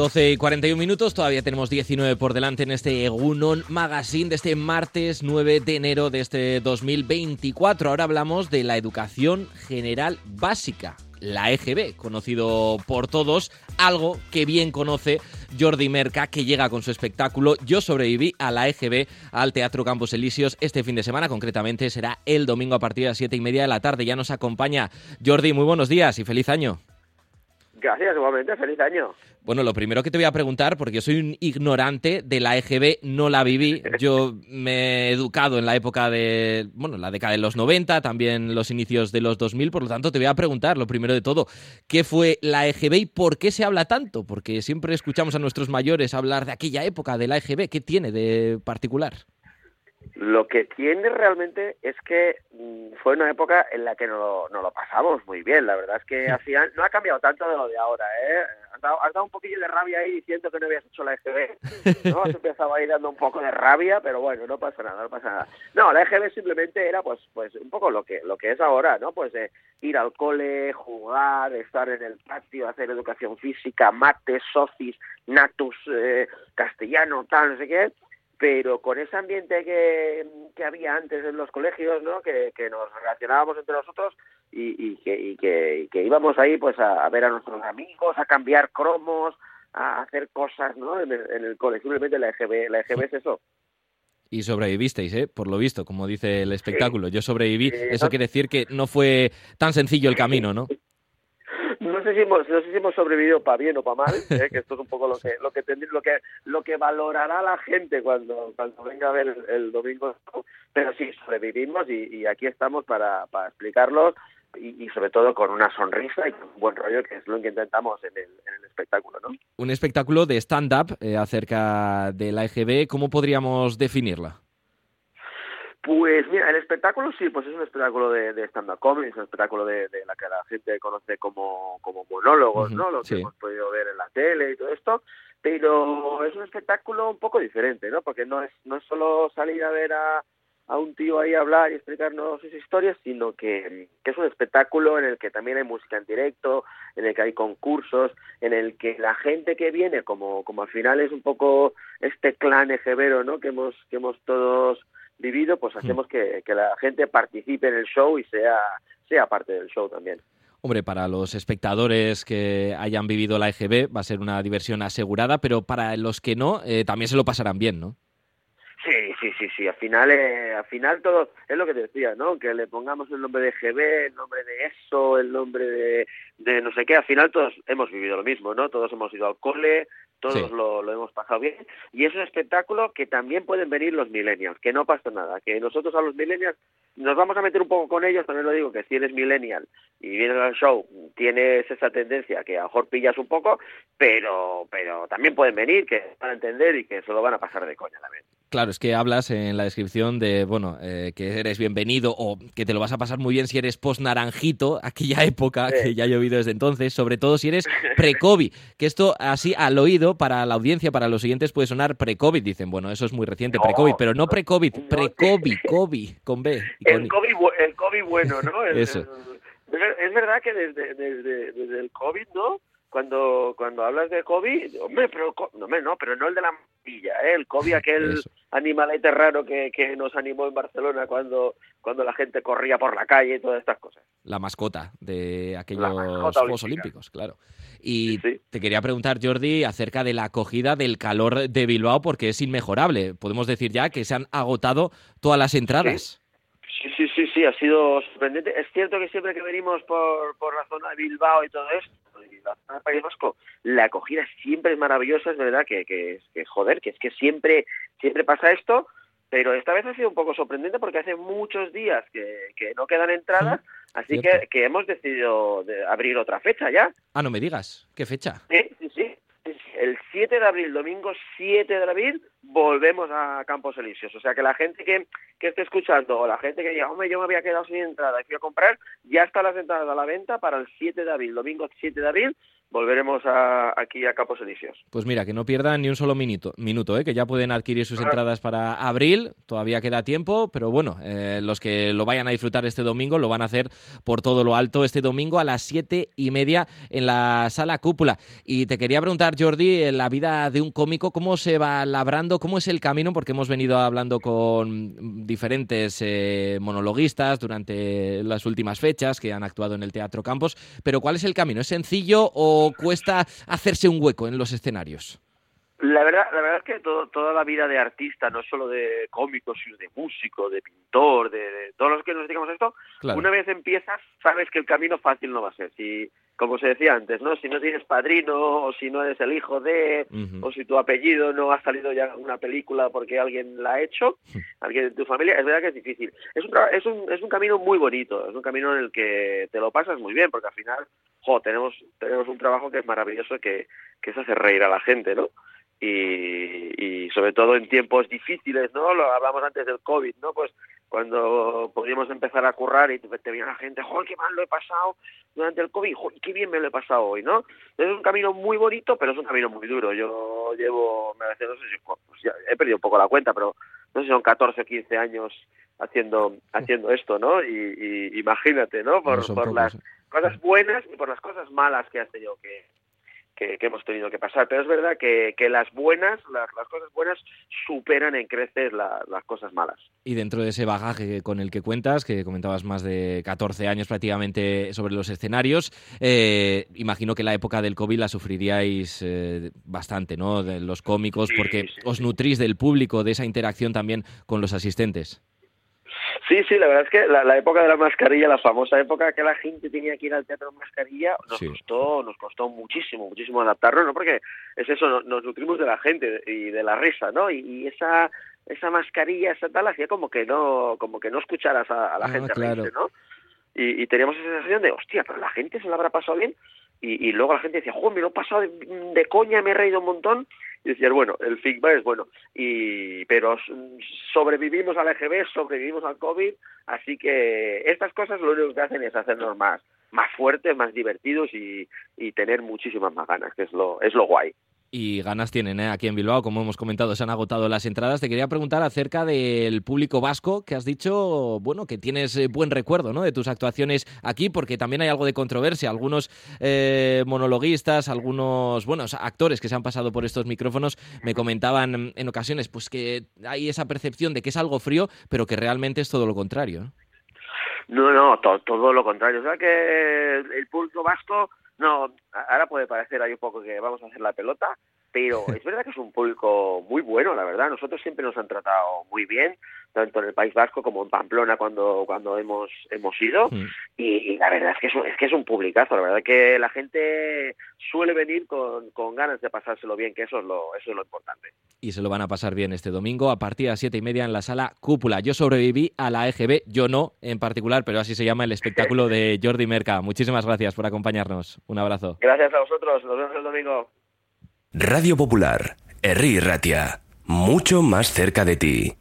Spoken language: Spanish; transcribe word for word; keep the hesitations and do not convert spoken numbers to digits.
doce y cuarenta y un minutos, todavía tenemos diecinueve por delante en este Egunon Magazine de este martes nueve de enero de este dos mil veinticuatro. Ahora hablamos de la educación general básica, la E G B, conocido por todos, algo que bien conoce Jordi Merca, que llega con su espectáculo Yo sobreviví a la E G B al Teatro Campos Elíseos este fin de semana. Concretamente será el domingo a partir de las siete y media de la tarde. Ya nos acompaña Jordi, muy buenos días y feliz año. Gracias, igualmente, feliz año. Bueno, lo primero que te voy a preguntar, porque yo soy un ignorante de la E G B, no la viví. Yo me he educado en la época de, bueno, la década de los noventa, también los inicios de los dos mil, por lo tanto te voy a preguntar, lo primero de todo, ¿qué fue la E G B y por qué se habla tanto? Porque siempre escuchamos a nuestros mayores hablar de aquella época de la E G B. ¿Qué tiene de particular? Lo que tiene realmente es que mmm, fue una época en la que nos lo, nos lo pasamos muy bien. La verdad es que al final no ha cambiado tanto de lo de ahora, ¿eh? Has dado, has dado un poquillo de rabia ahí diciendo que no habías hecho la E G B, ¿no? Has empezado ahí dando un poco de rabia, pero bueno, no pasa nada, no pasa nada. No, la E G B simplemente era pues pues un poco lo que lo que es ahora, ¿no? Pues eh, ir al cole, jugar, estar en el patio, hacer educación física, mates, socis, natus, eh, castellano, tal, no sé qué. Pero con ese ambiente que, que había antes en los colegios, ¿no? Que, que nos relacionábamos entre nosotros y, y, que, y, que, y que íbamos ahí pues a, a ver a nuestros amigos, a cambiar cromos, a hacer cosas, ¿no? En el, en el cole. Simplemente la E G B, la E G B es eso. Y sobrevivisteis, ¿eh? Por lo visto, como dice el espectáculo. Sí. Yo sobreviví. Eh, Eso no... quiere decir que no fue tan sencillo el camino, ¿no? No sé si hemos, no sé si hemos sobrevivido para bien o para mal, ¿eh? Que esto es un poco lo que lo que lo que lo que valorará la gente cuando cuando venga a ver el, el domingo, pero sí sobrevivimos y, y aquí estamos para, para explicarlos y, y sobre todo con una sonrisa y con un buen rollo, que es lo que intentamos en el, en el espectáculo, ¿no? Un espectáculo de stand-up eh, acerca de la E G B, ¿cómo podríamos definirla? Pues mira, el espectáculo sí, pues es un espectáculo de, de stand-up comedy, es un espectáculo de, de la que la gente conoce como, como monólogos, Uh-huh, ¿no? Lo que sí. hemos podido ver en la tele y todo esto, pero es un espectáculo un poco diferente, ¿no? Porque no es no es solo salir a ver a, a un tío ahí hablar y explicarnos sus historias, sino que, que es un espectáculo en el que también hay música en directo, en el que hay concursos, en el que la gente que viene, como, como al final es un poco este clan egebero, ¿no? Que hemos, que hemos todos vivido, pues hacemos que, que la gente participe en el show y sea, sea parte del show también. Hombre, para los espectadores que hayan vivido la E G B va a ser una diversión asegurada, pero para los que no, eh, también se lo pasarán bien, ¿no? Sí, sí, sí, sí. Al final, eh, al final todo es lo que te decía, ¿no? Que le pongamos el nombre de E G B, el nombre de eso, el nombre de, de no sé qué. Al final todos hemos vivido lo mismo, ¿no? Todos hemos ido al cole, todos Sí. lo, lo hemos pasado bien. Y es un espectáculo que también pueden venir los millennials, que no pasa nada. Que nosotros a los millennials nos vamos a meter un poco con ellos. También lo digo, que si eres millennial y vienes al show, tienes esa tendencia que a lo mejor pillas un poco, pero, pero también pueden venir, que van a entender y que se lo van a pasar de coña también. Claro, es que hablas en la descripción de, bueno, eh, que eres bienvenido o que te lo vas a pasar muy bien si eres post-naranjito, aquella época Sí. que ya ha llovido desde entonces, sobre todo si eres pre-COVID, que esto así al oído para la audiencia, para los siguientes puede sonar pre-COVID, dicen, bueno, eso es muy reciente, No, pre-COVID, pero no no, pre-COVID, no. pre-COVID, COVID, con B. Y con El I. COVID, bu- el COVID bueno, ¿no? El- Eso. el- es verdad que desde, desde, desde el COVID, ¿no? Cuando cuando hablas de COVID, hombre, pero el co- no, hombre, no, pero no el de la maravilla, ¿eh? El COVID, aquel Eso. animalete raro que, que nos animó en Barcelona cuando cuando la gente corría por la calle y todas estas cosas. La mascota de aquellos La mascota Juegos olímpica. Olímpicos, claro. Y Sí, sí. te quería preguntar, Jordi, acerca de la acogida del calor de Bilbao, porque es inmejorable. Podemos decir ya que se han agotado todas las entradas. Sí, sí, sí, sí, ha sido sorprendente. Es cierto que siempre que venimos por, por la zona de Bilbao y todo esto, y la zona del País Vasco, la acogida siempre es maravillosa, es verdad que, que, que joder, que es que siempre, siempre pasa esto, pero esta vez ha sido un poco sorprendente porque hace muchos días que, que no quedan entradas, así que, que hemos decidido de abrir otra fecha ya. Ah, no me digas. ¿Qué fecha? Sí, sí, sí. El siete de abril, domingo siete de abril, volvemos a Campos Elíseos. O sea que la gente que, que esté escuchando o la gente que diga, hombre, yo me había quedado sin entrada y fui a comprar, ya están las entradas a la venta para el siete de abril, domingo siete de abril, volveremos a, aquí a Campos Elíseos. Pues mira, que no pierdan ni un solo minuto, minuto ¿eh? Que ya pueden adquirir sus entradas para abril, todavía queda tiempo, pero bueno, eh, los que lo vayan a disfrutar este domingo lo van a hacer por todo lo alto este domingo a las siete y media en la Sala Cúpula. Y te quería preguntar, Jordi, en la vida de un cómico, ¿cómo se va labrando? ¿Cómo es el camino? Porque hemos venido hablando con diferentes eh, monologuistas durante las últimas fechas que han actuado en el Teatro Campos, pero ¿cuál es el camino? ¿Es sencillo o cuesta hacerse un hueco en los escenarios? La verdad, la verdad es que todo, toda la vida de artista, no solo de cómico, sino de músico, de pintor, de, de todos los que nos dedicamos a esto, claro. Una vez empiezas, sabes que el camino fácil no va a ser. Si, como se decía antes, ¿no? Si no tienes padrino, o si no eres el hijo de, uh-huh. o si tu apellido no ha salido ya en una película porque alguien la ha hecho, alguien de tu familia, es verdad que es difícil. Es un, es un, es un camino muy bonito, es un camino en el que te lo pasas muy bien, porque al final, jo, tenemos, tenemos un trabajo que es maravilloso, que, que es hacer reír a la gente, ¿no? Y, y sobre todo en tiempos difíciles, ¿no? Lo hablamos antes del COVID, ¿no? Pues cuando podíamos empezar a currar y te, te veía la gente, ¡joder, qué mal lo he pasado durante el COVID! ¡Joder, qué bien me lo he pasado hoy!, ¿no? Es un camino muy bonito, pero es un camino muy duro. Yo llevo, me parece, no sé si, pues ya he perdido un poco la cuenta, pero no sé si son catorce o quince años haciendo haciendo esto, ¿no? Y, y imagínate, ¿no? Por, no por pocos, las cosas buenas y por las cosas malas que has tenido que... Que, que hemos tenido que pasar, pero es verdad que, que las buenas, las, las cosas buenas superan en creces la, las cosas malas. Y dentro de ese bagaje con el que cuentas, que comentabas más de catorce años prácticamente sobre los escenarios, eh, imagino que la época del COVID la sufriríais eh, bastante, ¿no? De los cómicos, sí, porque sí, os nutrís del público, de esa interacción también con los asistentes. Sí, sí, la verdad es que la, la época de la mascarilla, la famosa época que la gente tenía que ir al teatro en mascarilla, nos sí. costó nos costó muchísimo, muchísimo adaptarnos, ¿no? Porque es eso, nos, nos nutrimos de la gente y de la risa, ¿no? Y, y esa esa mascarilla, esa tal, hacía como que no como que no escucharas a, a la ah, gente claro. reírse, ¿no? Y, y teníamos esa sensación de, hostia, pero la gente se la habrá pasado bien. Y, y luego la gente decía, joder, me lo he pasado de, de coña, me he reído un montón. Y decías, bueno, el feedback es bueno, y pero sobrevivimos al E G B, sobrevivimos al COVID, así que estas cosas lo único que hacen es hacernos más, más fuertes, más divertidos y, y tener muchísimas más ganas, que es lo, es lo guay. Y ganas tienen, ¿eh? Aquí en Bilbao, como hemos comentado, se han agotado las entradas. Te quería preguntar acerca del público vasco, que has dicho, bueno, que tienes buen recuerdo, ¿no? De tus actuaciones aquí, porque también hay algo de controversia. Algunos eh, monologuistas, algunos, bueno, actores que se han pasado por estos micrófonos me comentaban en ocasiones, pues que hay esa percepción de que es algo frío, pero que realmente es todo lo contrario, ¿no? No, no, to- todo lo contrario. O sea que el público vasco, no, ahora puede parecer ahí un poco que vamos a hacer la pelota, pero es verdad que es un público muy bueno, la verdad. Nosotros siempre nos han tratado muy bien, tanto en el País Vasco como en Pamplona cuando cuando hemos hemos ido, mm. y, y la verdad es que es, un, es que es un publicazo. La verdad que la gente suele venir con, con ganas de pasárselo bien, que eso es lo eso es lo importante. Y se lo van a pasar bien este domingo a partir de las siete y media en la Sala Cúpula. Yo sobreviví a la E G B, yo no en particular, pero así se llama el espectáculo de Jordi Merca. Muchísimas gracias por acompañarnos. Un abrazo. Gracias a vosotros. Nos vemos el domingo. Radio Popular, Herri Ratia, mucho más cerca de ti.